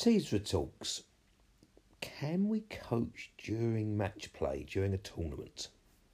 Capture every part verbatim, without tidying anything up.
Teesra Talks. Can we coach during match play, during a tournament?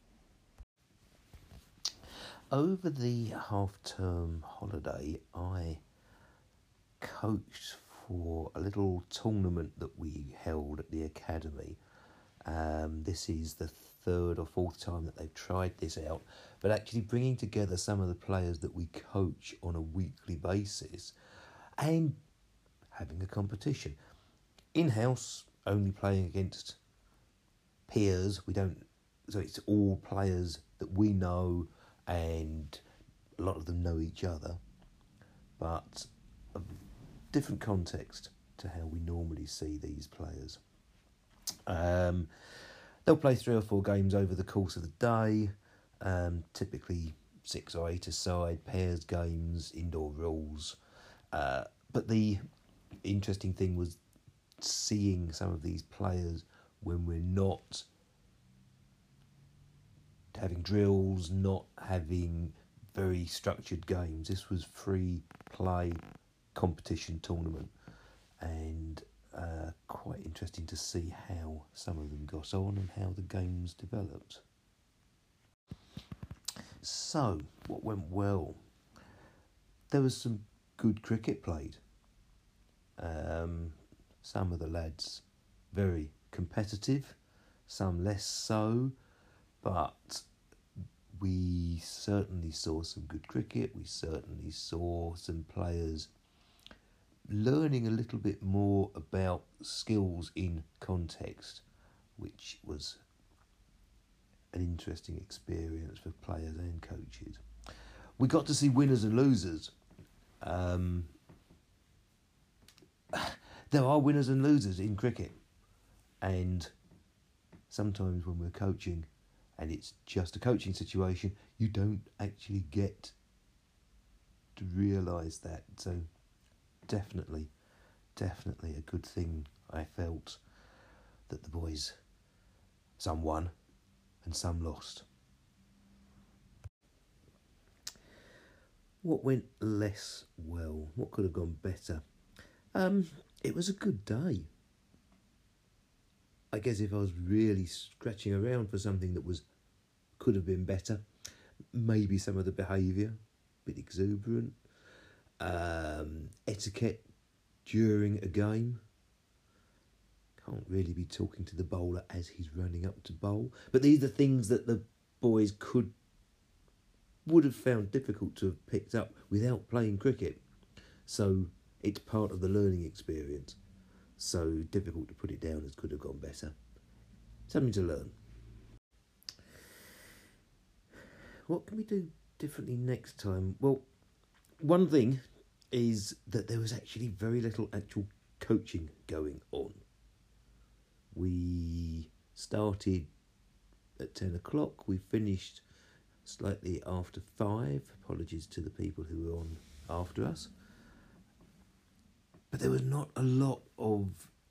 Over the half-term holiday, I coached for a little tournament that we held at the academy. Um, this is the third or fourth time that they've tried this out, but actually bringing together some of the players that we coach on a weekly basis and having a competition. In-house, only playing against peers. We don't, so it's all players that we know, and a lot of them know each other, but a different context to how we normally see these players. Um, they'll play three or four games over the course of the day, um, typically six or eight aside, pairs games, indoor rules. Uh, but the interesting thing was seeing some of these players when we're not having drills, not having very structured games. This was free play competition tournament, and uh, quite interesting to see how some of them got on and how the games developed. So, what went well? There was some good cricket played. Um, some of the lads very competitive, some less so, but we certainly saw some good cricket. We certainly saw some players learning a little bit more about skills in context, which was an interesting experience for players and coaches. We got to see winners and losers. Um, there are winners and losers in cricket, and sometimes when we're coaching and it's just a coaching situation, you don't actually get to realise that. So definitely, definitely a good thing. I felt that the boys, some won and some lost. What went less well? What could have gone better? Um, it was a good day. I guess if I was really scratching around for something that was could have been better, maybe some of the behaviour, a bit exuberant, um, etiquette during a game. Can't really be talking to the bowler as he's running up to bowl. But these are things that the boys could would have found difficult to have picked up without playing cricket. So it's part of the learning experience. So difficult to put it down as could have gone better. Something to learn. What can we do differently next time? Well, one thing is that there was actually very little actual coaching going on. We started at ten o'clock. We finished slightly after five. Apologies to the people who were on after us. But there was not a lot of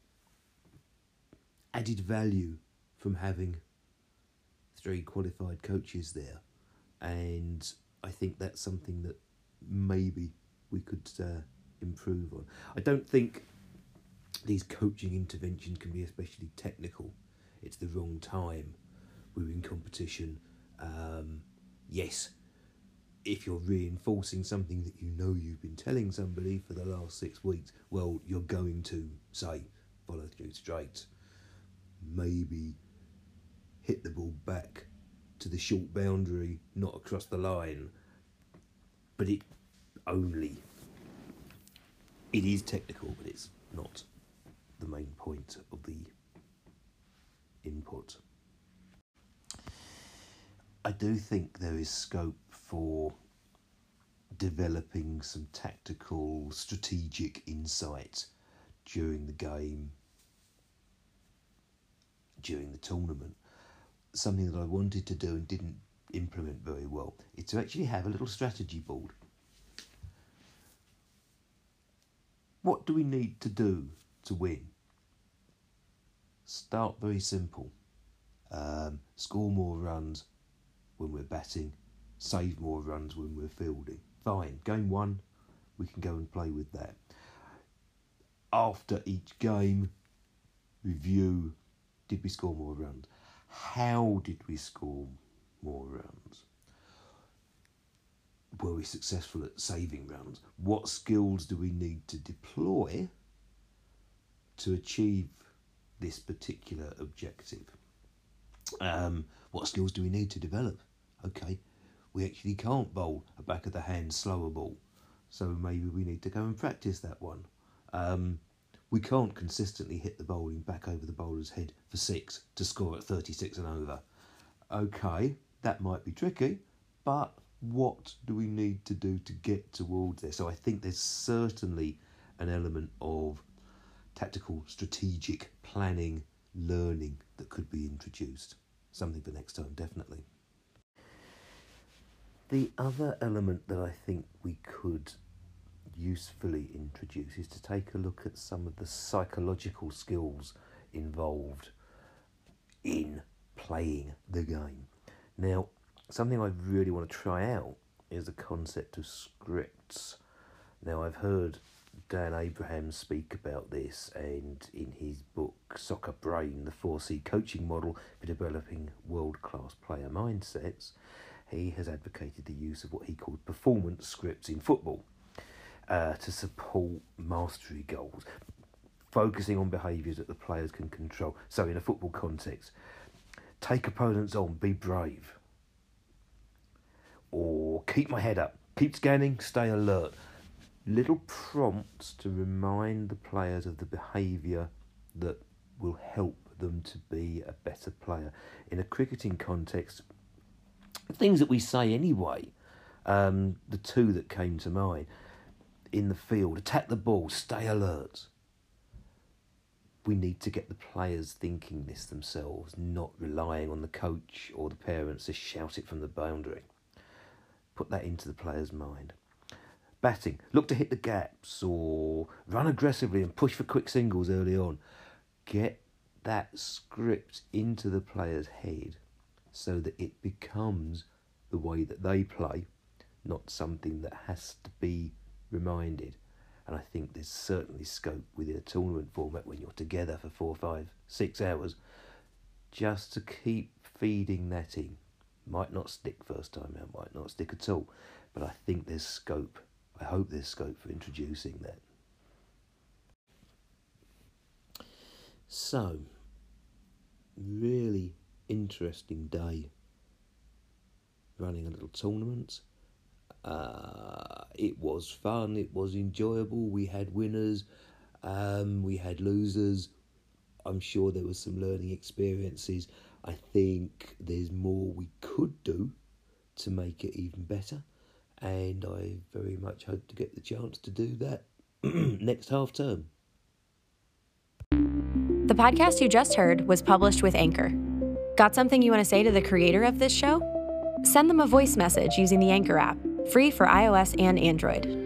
added value from having three qualified coaches there. And I think that's something that maybe we could uh, improve on. I don't think these coaching interventions can be especially technical. It's the wrong time. We're in competition. Um, yes, if you're reinforcing something that you know you've been telling somebody for the last six weeks, well, you're going to say, follow through straight. Maybe hit the ball back to the short boundary, not across the line. But it only, it is technical, but it's not the main point of the input. I do think there is scope for developing some tactical, strategic insight during the game, during the tournament. Something that I wanted to do and didn't implement very well is to actually have a little strategy board. What do we need to do to win? Start very simple. Um, score more runs when we're batting, save more runs when we're fielding. Fine, game one, we can go and play with that. after each game, review, did we score more runs? How did we score more runs? Were we successful at saving runs? What skills do we need to deploy to achieve this particular objective? Um, what skills do we need to develop? Okay, we actually can't bowl a back of the hand slower ball, so maybe we need to go and practice that one. Um, we can't consistently hit the bowling back over the bowler's head for six to score at thirty-six and over. Okay, that might be tricky, but what do we need to do to get towards there? So I think there's certainly an element of tactical, strategic planning, learning that could be introduced. Something for next time, definitely. The other element that I think we could usefully introduce is to take a look at some of the psychological skills involved in playing the game. Now, something I really want to try out is the concept of scripts. Now, I've heard Dan Abraham speak about this, and in his book Soccer Brain, the four C coaching model for developing world-class player mindsets, he has advocated the use of what he called performance scripts in football uh, to support mastery goals, focusing on behaviours that the players can control. So in a football context, take opponents on, be brave. Or keep my head up, keep scanning, stay alert. Little prompts to remind the players of the behaviour that will help them to be a better player. In a cricketing context, things that we say anyway, um, the two that came to mind, in the field, attack the ball, stay alert. We need to get the players thinking this themselves, not relying on the coach or the parents to shout it from the boundary. Put that into the player's mind. Batting, look to hit the gaps or run aggressively and push for quick singles early on. Get that script into the player's head so that it becomes the way that they play, not something that has to be reminded. And I think there's certainly scope within a tournament format when you're together for four, five, six hours just to keep feeding that in. Might not stick first time out, might not stick at all, but I think there's scope. I hope there's scope for introducing that. So, really interesting day running a little tournament. Uh, it was fun, it was enjoyable, we had winners, um, we had losers. I'm sure there were some learning experiences. I think there's more we could do to make it even better, and I very much hope to get the chance to do that next half term. The podcast you just heard was published with Anchor. Got something you want to say to the creator of this show? Send them a voice message using the Anchor app, free for iOS and Android.